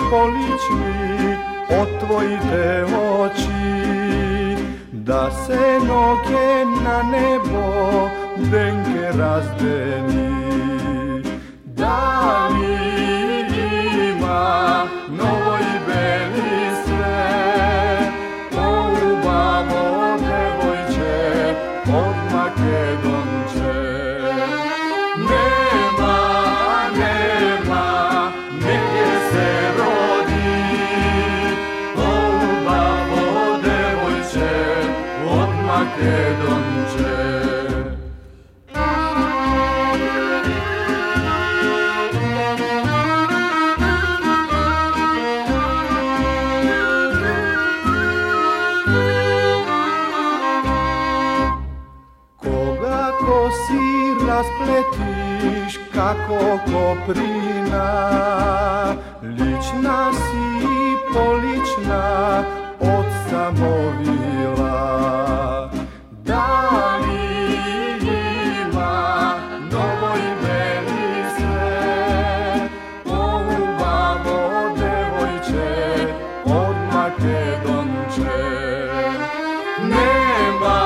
polični, otvojite oči, da se noge na nebo denke razdeni. Da li ima novoj beli svet, poubavo devojče od Makedonče? Nema, nema, negdje se rodi, poubavo devojče od Makedonče. Si raspletiš kako koprina, lična si polična od samovila. Da li ima novoj beli svet, poubavo devojče od Makedonče? Nema,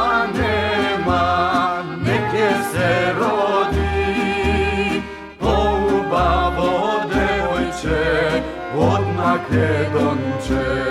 se rodi, poubavo devojče od Makedonče.